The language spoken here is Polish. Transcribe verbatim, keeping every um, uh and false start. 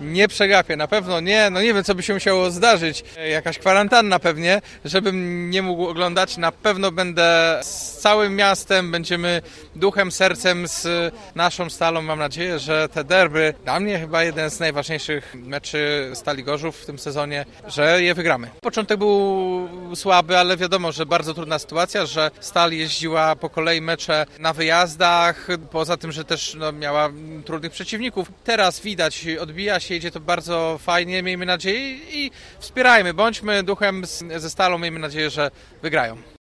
Nie przegapię, na pewno nie. No nie wiem, co by się musiało zdarzyć. Jakaś kwarantanna pewnie, żebym nie mógł oglądać. Na pewno będę z całym miastem, będziemy duchem, sercem z naszą Stalą. Mam nadzieję, że te derby, dla mnie chyba jeden z najważniejszych meczy Stali Gorzów w tym sezonie, że je wygramy. Początek był słaby, ale wiadomo, że bardzo trudna sytuacja, że Stal jeździła po kolei mecze na wyjazdach, poza tym, że też no, miała trudnych przeciwników. Teraz widać, odbija się, idzie to bardzo fajnie, miejmy nadzieję i wspierajmy, bądźmy duchem ze Stalą, miejmy nadzieję, że wygrają.